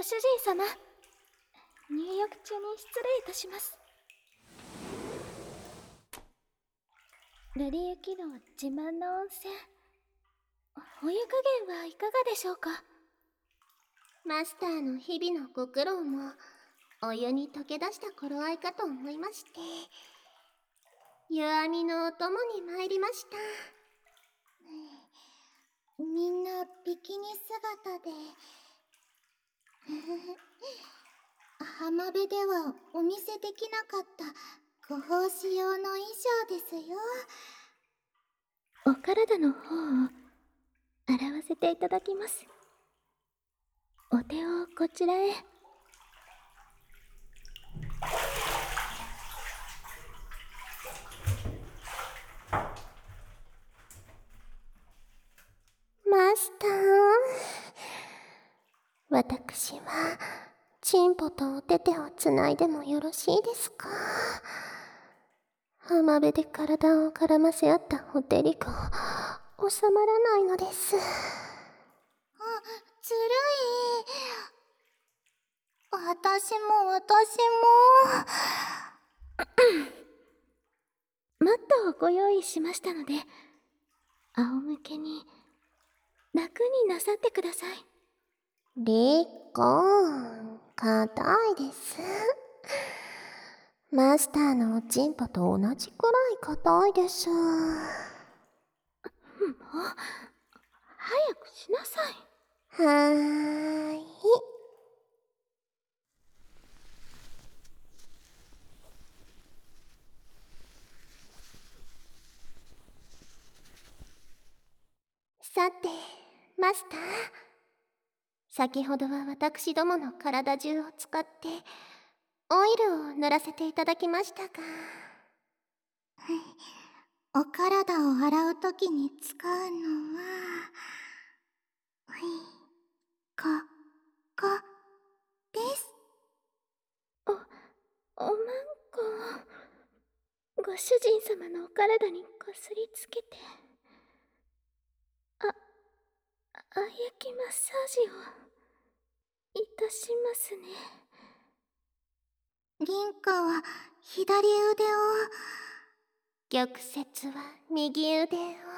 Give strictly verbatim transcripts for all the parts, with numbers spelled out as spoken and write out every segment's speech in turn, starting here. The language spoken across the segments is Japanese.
ご主人様、入浴中に失礼いたします。瑠璃雪の自慢の温泉、お湯加減はいかがでしょうか。 マスターの日々のご苦労もお湯に溶け出した頃合いかと思いまして、湯あみのお供に参りました。 みんなビキニ姿で浜辺ではお見せできなかったご奉仕用の衣装ですよ。 お体の方を洗わせていただきます。お手をこちらへ。 マスター、私はチンポとお手手をつないでもよろしいですか。浜辺で体を絡ませ合ったほてりが収まらないのです。 あ、ずるい。私も私もマットをご用意しましたので、仰向けに楽になさってください。 リコン、硬いです。マスターのおちんぽと同じくらい硬いです。もう、 早くしなさい。 はーい。さて、マスター。先ほどは私どもの体中を使ってオイルを塗らせていただきましたが、 お体を洗うときに使うのはここです。 お、おまんこをご主人様のお体にこすりつけて、あ、あやきマッサージをいたしますね。 リンカは左腕を、 玉雪は右腕を、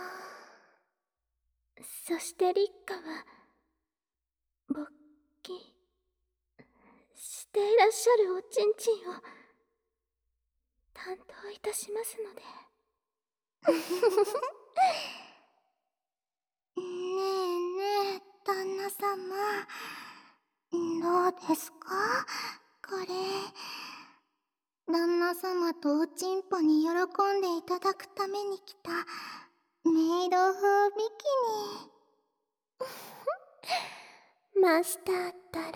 そしてリッカは勃起していらっしゃるおちんちんを担当いたしますので。 ねえねえ旦那様、どうですかこれ。旦那様とおちんぽに喜んでいただくために来たメイド風ビキニ。マスターったら、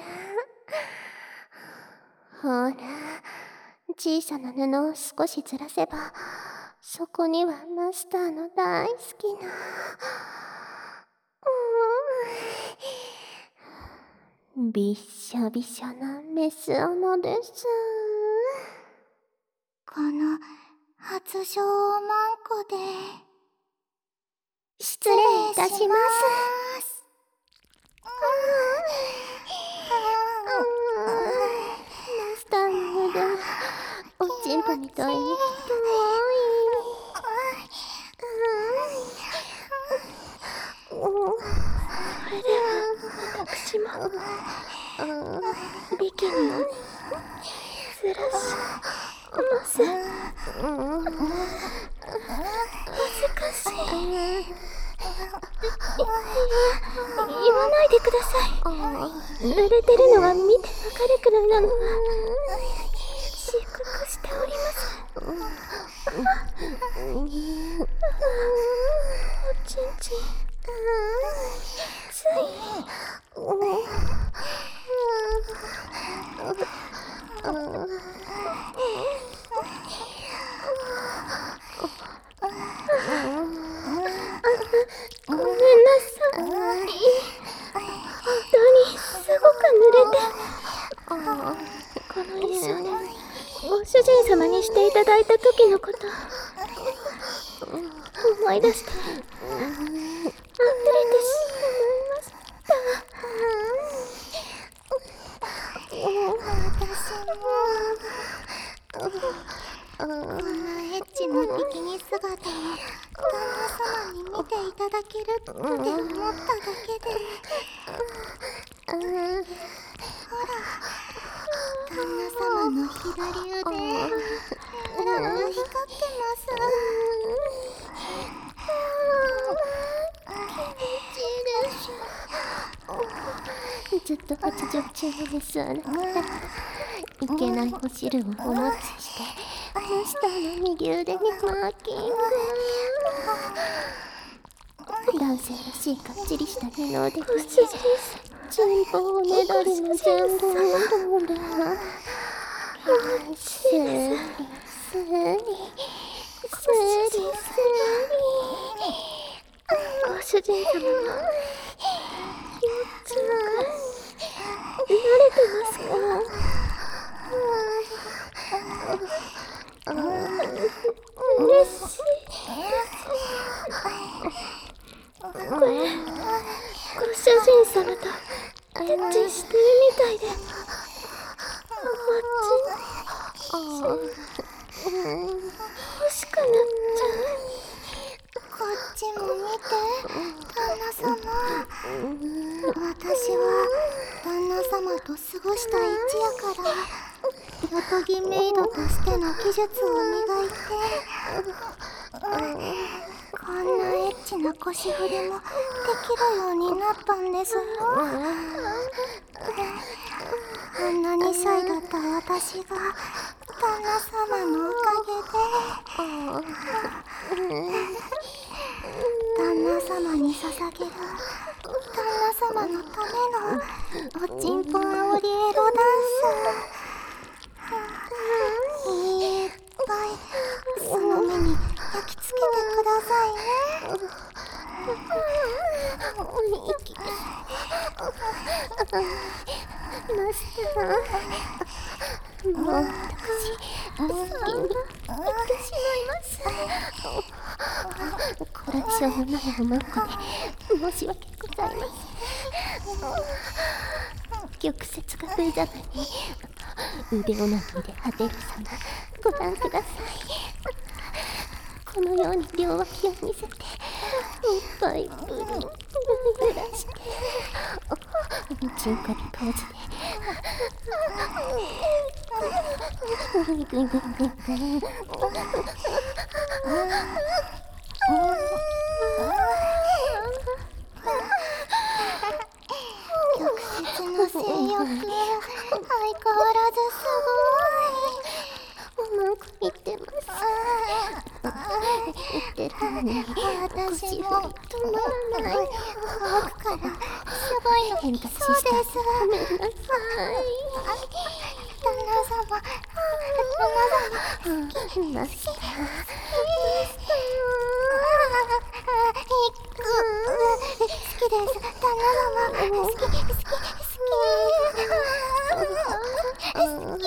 ほら、小さな布を少しずらせば、そこにはマスターの大好きな、うん、びっしょびしょなメス斧です。 この初生おまんこで失礼いたします。マスターの腕はおちんぽみたいに太い。 それでは私もビキニをずらします。恥ずかしい。いや、言わないでください。濡れてるのが見てわかるくらいなのは自覚しております。おちんちんついごめんなさい。本当にすごく濡れて、この衣装でご主人様にしていただいた時のこと思い出して溢れてしまいました。 ていただけるって思っただけで、ほら、旦那様の左腕、裏が光ってます。 ずっと発情中です。あなたいけないお汁をお持ちしてマスターの右腕にマーキング。男性らしいかっちりした二の腕にチンポをねだりの前後をどうだ。スリスリスリスリご主人様の慣れてますか？嬉しい。これ、ご主人様とエッチしてるみたいで、こっち欲しくなっちゃう。 こっちも見て、旦那様。私は旦那様と過ごした一夜からヨトギメイドとしての技術を磨いて、こんなエッチな腰振りもできるようになったんですよ。あんなにシャイだった私が旦那様のおかげで、旦那様に捧げる旦那様のためのおちんぽんあおりエロダンス、いっぱいその目に焼き付けてくださいね。 マスター、もう私好きになってしまいます。こらしょうもないおまんこで申し訳ございません。玉折が無様に腕をなぎで果てる様、ご覧ください。このように両脇を見せておっぱいブルブル揺らしてチンコリポーズでグイグイグイグイグイ曲折の性欲、相変わらずすごい。おまんこ言ってます。言ってるのにごい。私も止まらない。 奥からすごいの来そうです。 ごめんなさい。 旦那様、旦那様、 好きマスター。 好きです。旦那様、好き、好き、好き。好き。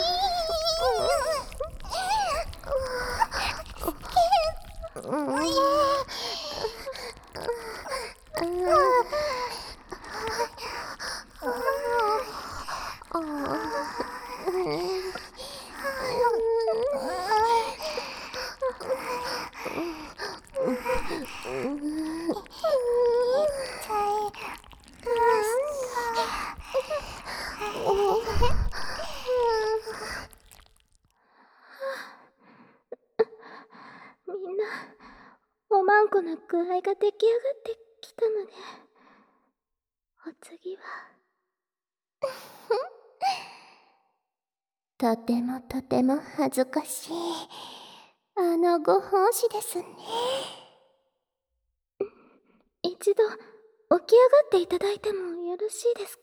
みんなおまんこの具合が出来上がってきたので、お次はとてもとても恥ずかしいあのご奉仕ですね。一度起き上がっていただいてもよろしいですか？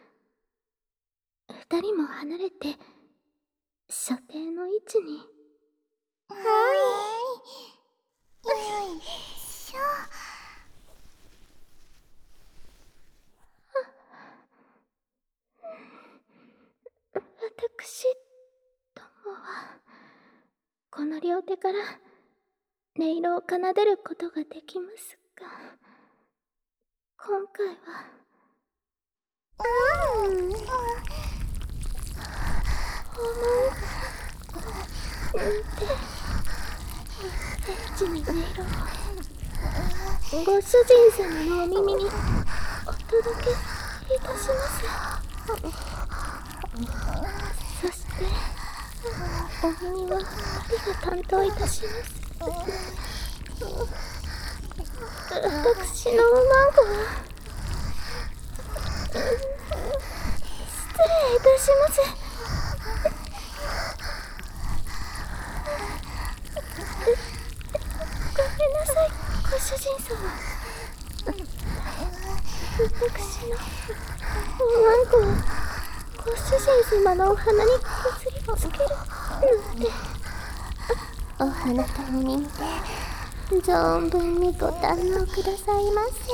二人も離れて所定の位置に。 はい。よいしょ。 私どもはこの両手から音色を奏でることができますが、今回はうん、おまん見てエッチに音色をご主人様のお耳にお届けいたします。そしてお耳はピが担当いたします。私のおまんこは失礼いたします。ごめんなさい、ご主人様。私のおまんこはご主人様のお鼻にこすりつけるなんて。お花とお耳で存分にご堪能くださいませ。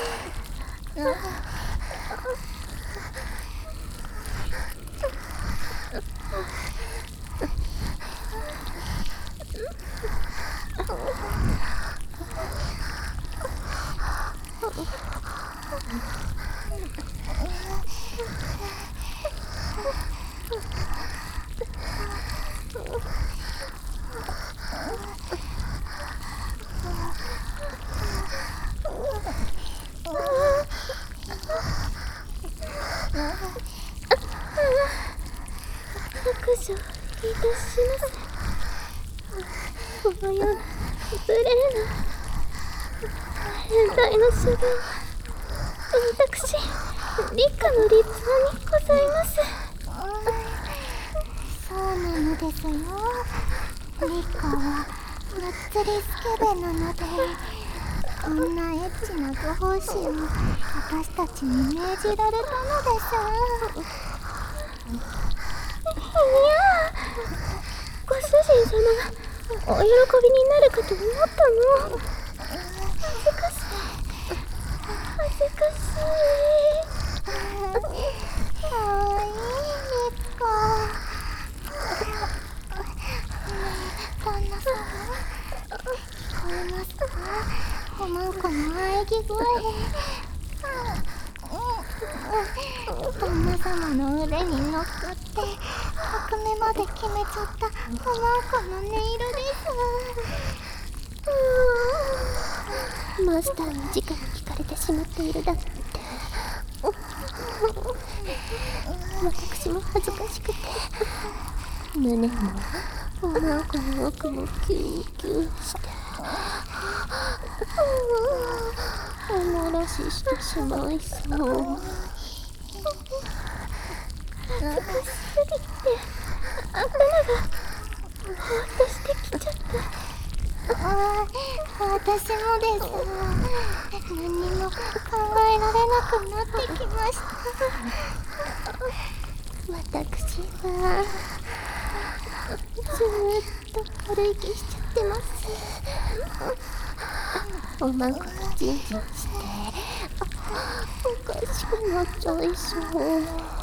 白状いたします。このような無礼な変態の修行は私立花の立派にございます。 そうなのですよ。立花はむっつりスケベなので、こんなエッチなご奉仕を私たちに命じられたのです。 いやご主人様がお喜びになるかと思ったの。恥ずかしい恥ずかしい。 かわいい立花。旦那様、聞こえますか？おまんこの喘ぎ声。旦那様の腕に乗っかって革命まで決めちゃったおまんこの音色です。 マスターに直に聞かれてしまっているだなんて。私も恥ずかしくて胸もおまんこの奥もキューキューしておもらししてしまいそう。恥ずかしすぎて頭がぼーっとしてきちゃった。 ああ、私もです。何にも考えられなくなってきました。 私はずーっと軽い気しちゃってます。おまんこがジンジンしておかしくなっちゃいそう。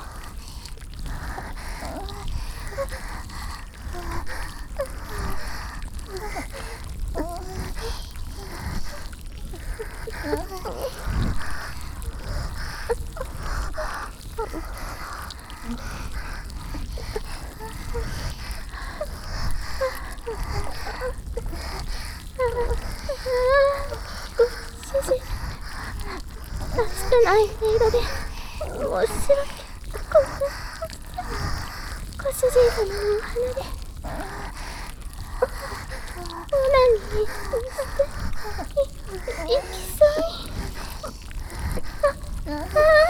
ご主人、確かな色で申し訳ごめん。ご主人様のお花でオナニーしていきそうに。あ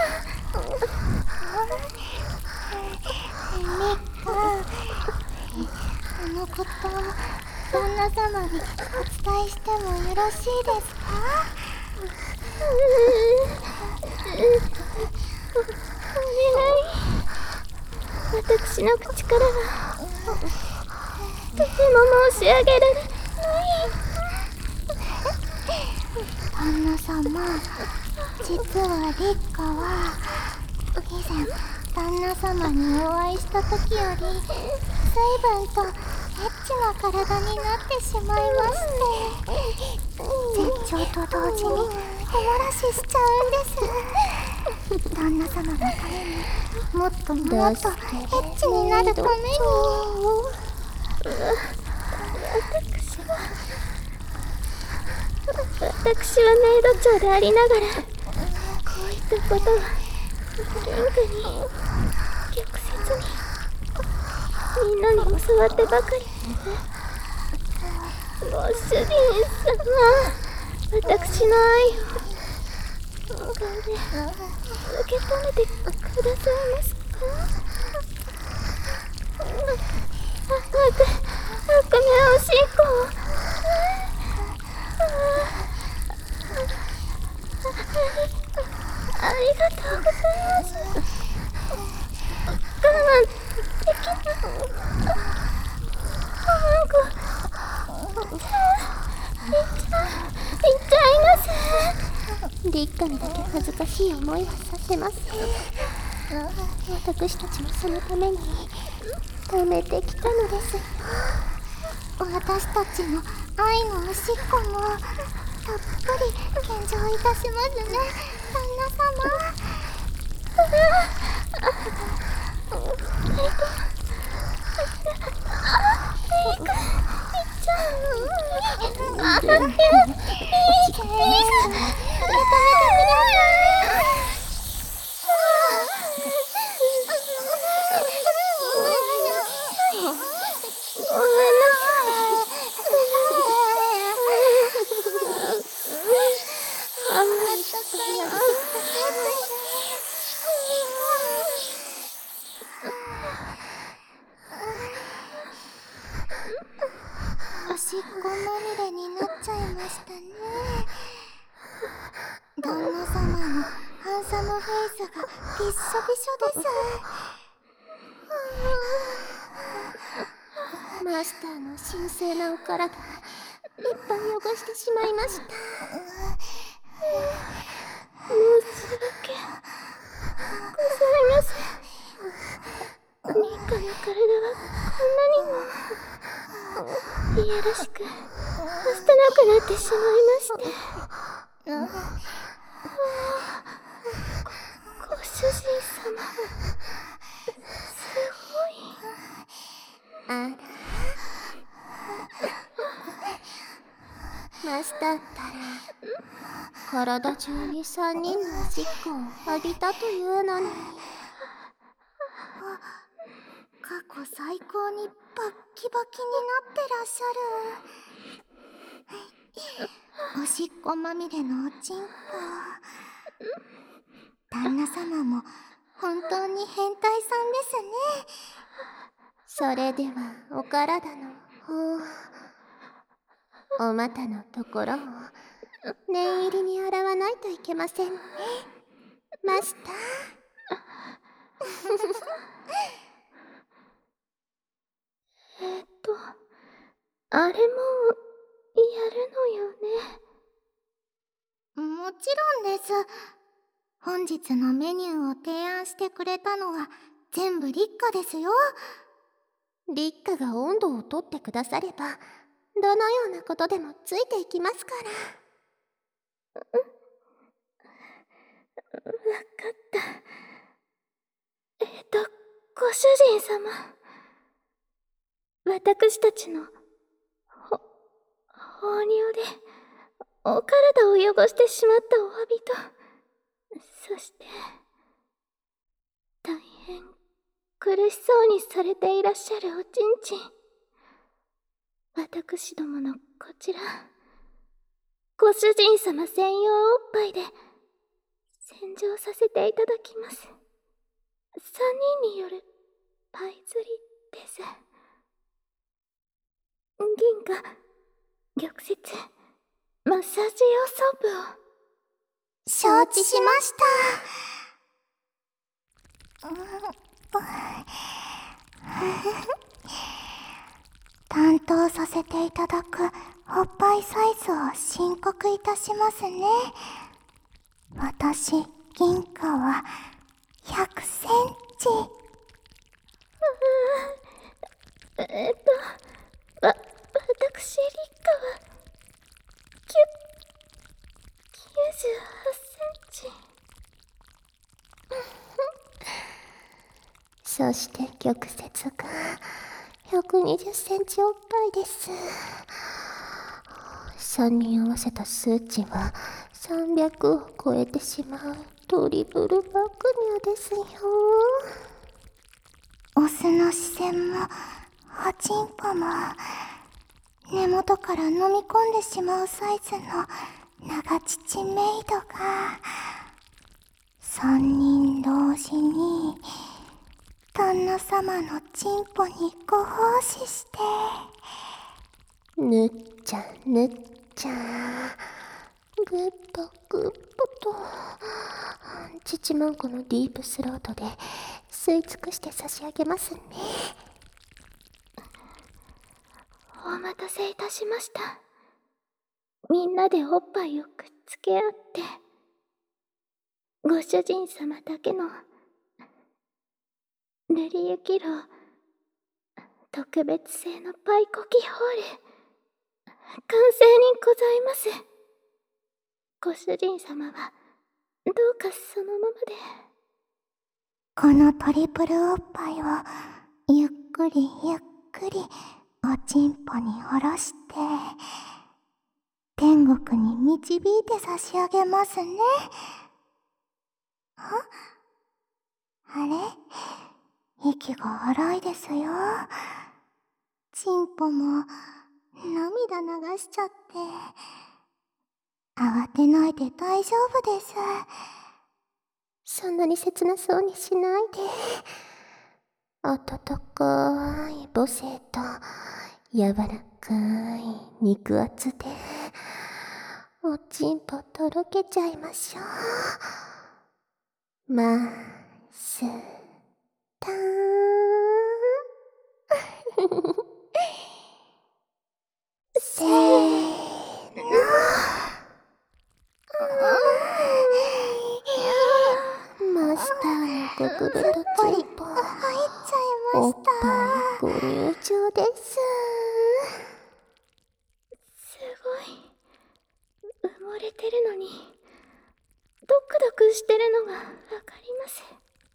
このこと旦那様にお伝えしてもよろしいですか？ お願い。私の口からはとても申し上げられない。 旦那様、実は立花は以前旦那様にお会いした時より随分とエッチな体になってしまいまして、絶頂と同時におもらししちゃうんです。旦那様のためにもっともっとエッチになるために。 私は私私はメイド長でありながら、こういったことはリンクに逆説にみんなに教わってばかりです。ご主人様、私の愛をどうかね、受け止めてくださいますか？あ、あ、悪名おしっこを。ありがとうございます。我慢できない。なんか、いっちゃ、いっちゃいます。リッカにだけ恥ずかしい思いはさせません。私たちもそのために貯めてきたのですよ。 私たちの愛のおしっこもたっぷり献上いたしますね、旦那様。おしっこまみれになっちゃいましたね。旦那様のハンサムフェイスがびっしょびしょです。 マスターの神聖なお体、いっぱい汚してしまいました。 申し訳ございません。ミカの体はこんなにもいやらしくはしたなくなってしまいまして。ご、ご主人様、すごい。 あら、マスターったら体中にさんにんのおしっこを浴びたというのに。 過去最高にバッキバキになってらっしゃる。おしっこまみれのおちんぽ。旦那様も本当に変態さんですね。 それではお体の方、お股のところを念入りに洗わないといけませんね、マスター。 えっと、あれもやるのよね。 もちろんです。本日のメニューを提案してくれたのは全部リッカですよ。 リッカが温度をとってくだされば、どのようなことでもついていきますから。 わかった。えっと、ご主人様。私たちの、ほ、放尿で、お体を汚してしまったお詫びと、そして、大変苦しそうにされていらっしゃるおちんちん。私どものこちら、ご主人様専用おっぱいで、洗浄させていただきます。三人によるパイ釣りです。銀河、玉折、マッサージ用ソープを。 承知しました。担当させていただくおっぱいサイズを申告いたしますね。私、銀河はひゃくセンチ。 えっと、わ、私、リッカは、きゅ、きゅうじゅうはちセンチ。 そして玉折がひゃくにじゅっセンチおっぱいです。 さんにん合わせた数値はさんびゃくを超えてしまうトリプル爆乳ですよ。 オスの視線もおちんぽも根元から飲み込んでしまうサイズの長乳メイドがさんにん同時に旦那様のチンポにご奉仕して、 ぬっちゃんぬっちゃん、グッポグッポと父マンコのディープスロートで吸い尽くして差し上げますね。 お待たせいたしました。みんなでおっぱいをくっつけ合ってご主人様だけの練り雪楼特別製のパイコキホール完成にございます。ご主人様はどうかそのままで。 このトリプルおっぱいをゆっくりゆっくりおちんぽに下ろして天国に導いて差し上げますね。あ、あれ、息が荒いですよ。ちんぽも涙流しちゃって。慌てないで大丈夫です。 そんなに切なそうにしないで。温かい母性と柔らかい肉厚でおちんぽとろけちゃいましょう。マスターせーの。マスターの極太チンポ入っちゃいまおっした。 ぱいご入場です。 すごい埋もれてるのにドクドクしてるのがわかります。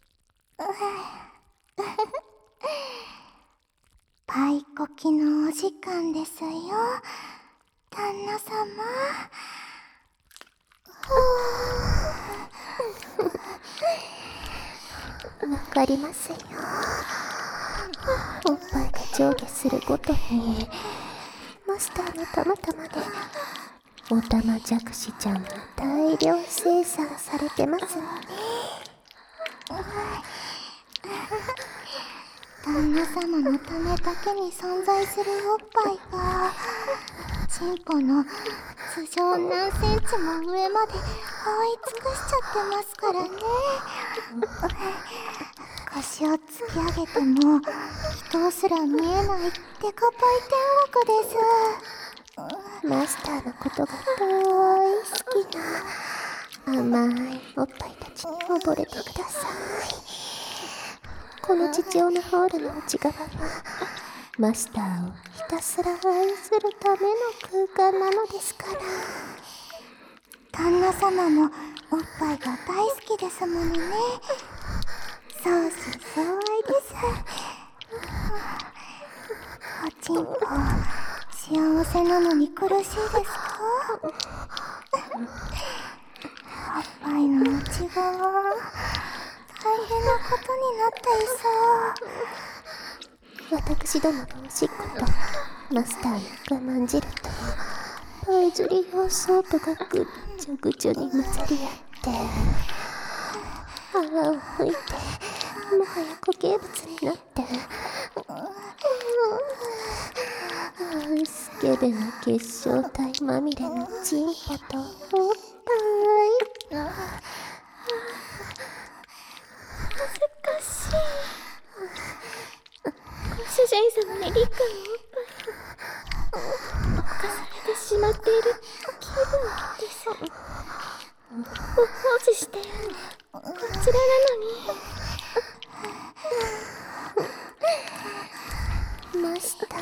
パイコキのお時間ですよ、旦那様。 わかりますよ。おっぱいが上下するごとにマスターのたまたまでおたまじゃくしちゃんが大量生産されてますね。 旦那様のためだけに存在するおっぱいがチンポの頭上何センチも上まで覆い尽くしちゃってますからね。腰を突き上げても人すら見えないデカパイ天国です。 マスターのことが大好きな甘いおっぱいたちに溺れてください。この父親のホールの内側はマスターをひたすら愛するための空間なのですから。 旦那様もおっぱいが大好きですものね。相思相愛です。おちんぽ幸せなのに苦しいですか？おっぱいの内側大変なことになっていそう。 私どものおしっことマスターの我慢汁とパイズリ用ソープがぐっちょぐちょに混ざり合って泡を吹いてもはや固形物になってスケベな結晶体まみれのチンポとおっぱい。 恥ずかしい。ご主人様にリカのおっぱいを侵されてしまっている気分です。ご奉仕しているのこちらなのに。 マスター、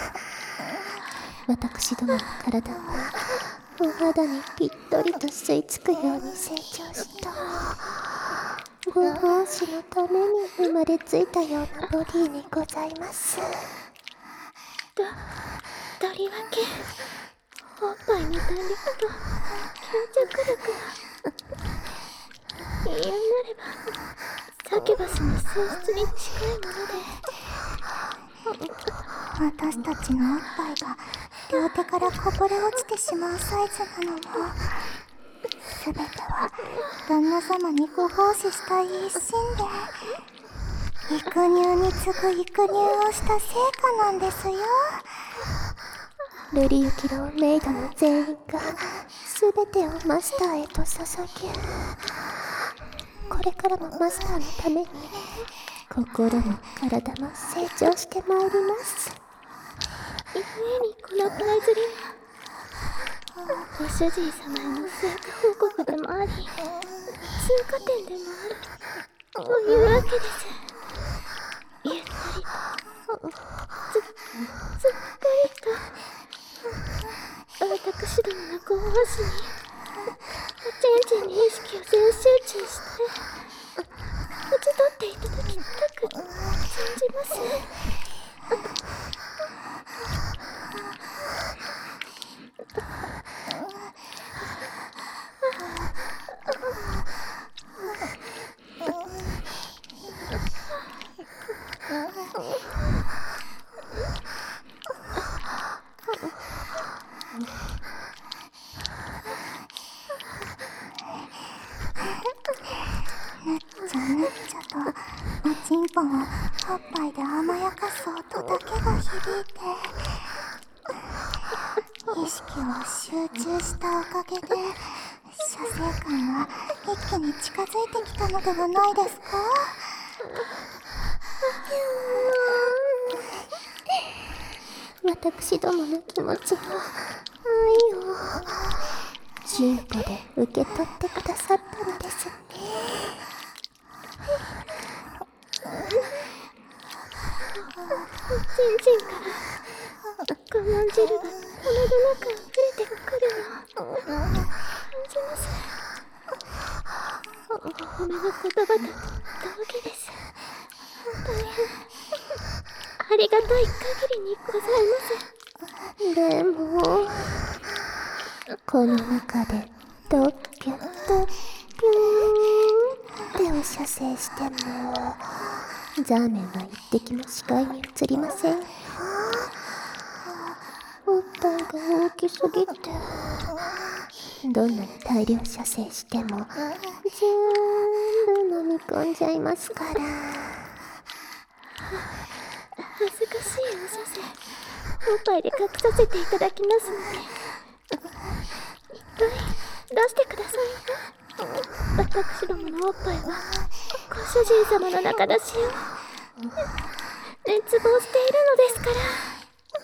私どもの体はお肌にぴったりと吸い付くように成長したご奉仕のために生まれついたようなボディにございます。 と、とりわけおっぱいの弾力と吸着力が言うなればサキュバスの性質に近いもので、 私たちのおっぱいが両手からこぼれ落ちてしまうサイズなのも全ては旦那様にご奉仕したい一心で育乳に次ぐ育乳をした成果なんですよ。 瑠璃雪のメイドの全員が全てをマスターへと注ぎ、これからのマスターのために心も体も成長してまいります。 ゆえにこのパイズリはご主人様への成果報告でもあり通過点でもあるというわけです。ゆったりとずずっくりと私どものご奉仕におちんちんに意識を全集中して打ち取っていただきたく存じます。 ぬっちゃぬっちゃとおちんぽをおっぱいで甘やかす音だけが響いて意識を集中したおかげで射精感が一気に近づいてきたのではないですか？ 私どもの気持ちを愛をチンポで受け取ってくださったのですね。 ちんちんから我慢汁が鼻の中に溢れてくるのを感じます。お褒めの言葉と同義です。大変ありがたい限りにございます。 でもこの中でドッキュッドッピューンってお射精してもザーメンは一滴も視界に映りません。おっぱいが大きすぎてどんなに大量射精しても全部飲み込んじゃいますから。 恥ずかしいお射精おっぱいで隠させていただきますのでいっぱい出してください。私どものおっぱいはご主人様の中出しを熱望しているのですから。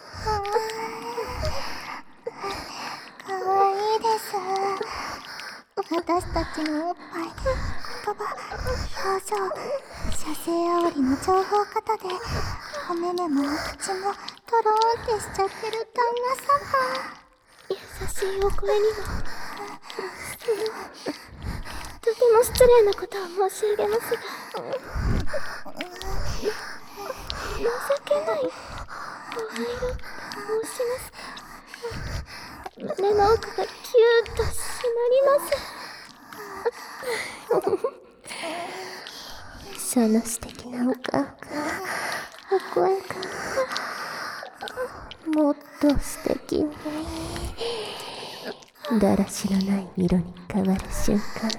かわいいです。私たちのおっぱい、言葉、表情、射精煽りの情報型でお目目もお口もトローンってしちゃってる旦那様。 優しいお声にもとても失礼なことを申し上げますが情けないお入りと申しますか。胸の奥がキューッと締まります。 その素敵なお顔がお声がもっと素敵にだらしのない色に変わる瞬間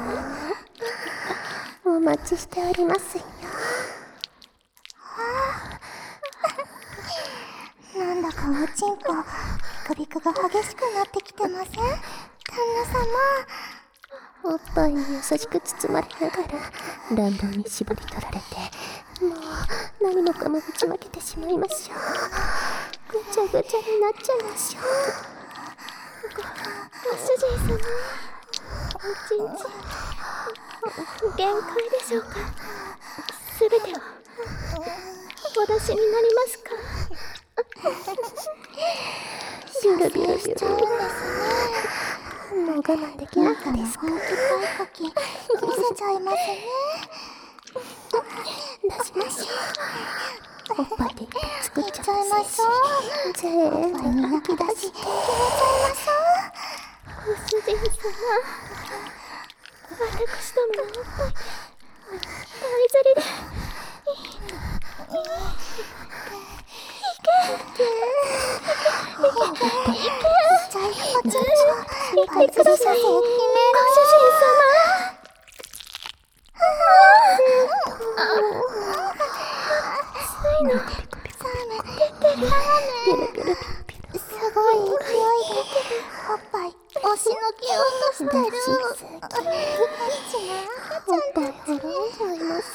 お待ちしておりますよ。 なんだかおちんぽビクビクが激しくなってきてません？旦那様。 おっぱいに優しく包まれながら乱暴に絞り取られてもう何もかもぶちまけてしまいましょう。ぐちゃぐちゃになっちゃいましょう。 ご主人様おちんちん限界でしょうか。すべてをお出しになりますか。 ビュルビュルビュルもう我慢できなかったですか。 本気パイコキ見せちゃいますね。 出しましょう。 おっぱいで作っちゃっちゃいましょう。 全部吐き出して。 ご主人様、私どものおっぱい大ずりで言ってください、ご主人様。ついのすごい勢いでおっぱい押しのけようとしてる。 おっぱいほろんじゃいます。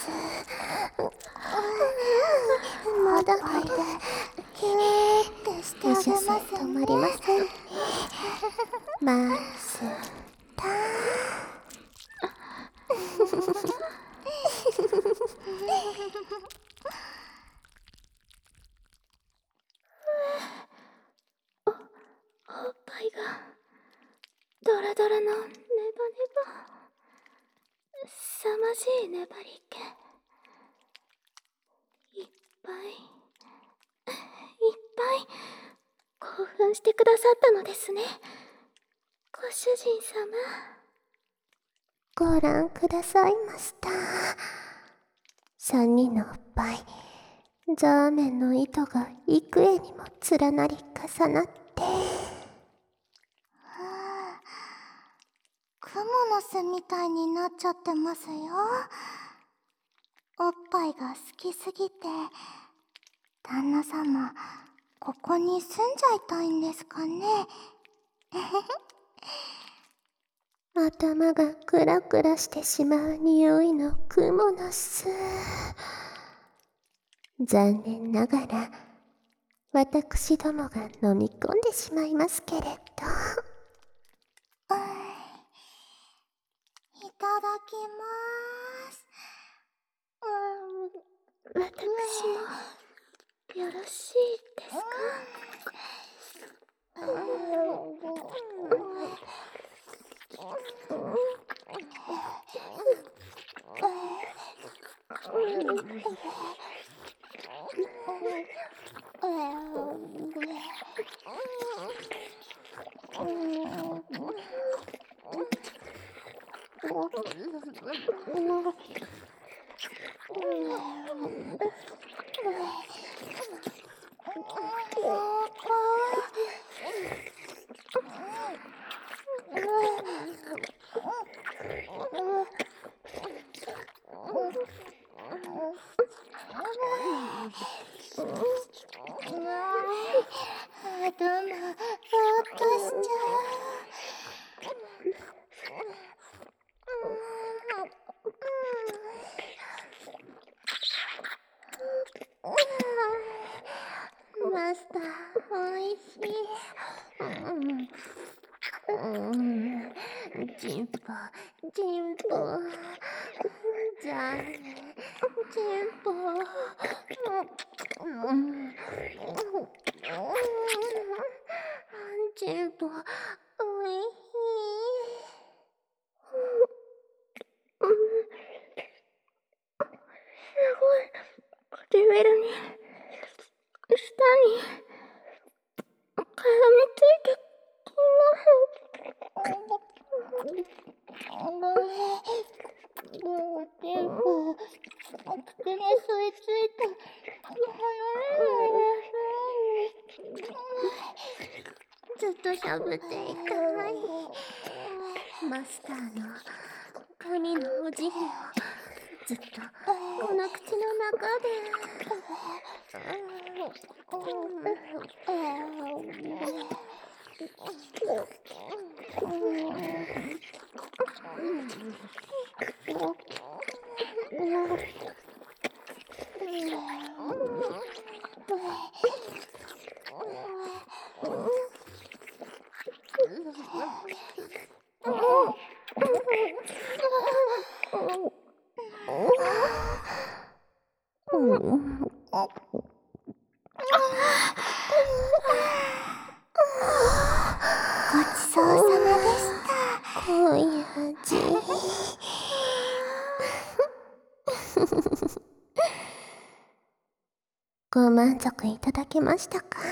まだまだキューってしてあげますよね。 止まりません。マスターおっぱいがドラドラのネバネバ、凄まじい粘り気、いっぱいいっぱい興奮してくださったのですね、ご主人様。 ご覧くださいました。三人のおっぱい、ザーメンの糸が幾重にも連なり重なって、 クモの巣みたいになっちゃってますよ。おっぱいが好きすぎて、旦那様ここに住んじゃいたいんですかね。 頭がクラクラしてしまう匂いのクモの巣。残念ながら私どもが飲み込んでしまいますけれど。 いただきまーす。 私もよろしいですか？ 頭、ぼーっとしちゃう。マスター、おいしい。チンポ、チンポ、じゃあね、チンポ。チンポ、おいしい。 すごい唇に舌に絡みついてきます。 もうチンポ、口に吸い付いて離れないで。ずっとしゃぶっていたい。マスターの髪のおじぎをずっとこの口の中で。ごちそうさまでした。 濃い味。 ご満足いただけましたか？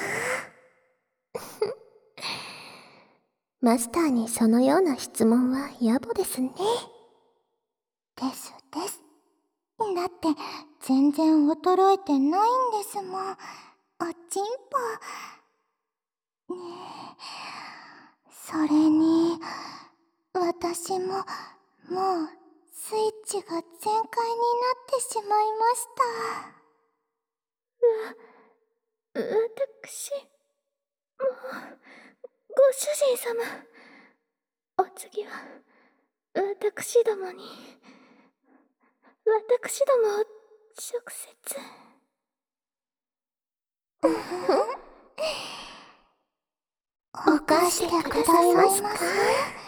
マスターにそのような質問は野暮ですね。 ですです。だって全然衰えてないんですもん。おちんぽ。ねえ、それに私ももうスイッチが全開になってしまいました。 私、もう、ご主人様、お次は、私どもに、私どもを直接。 お貸してくださいますか？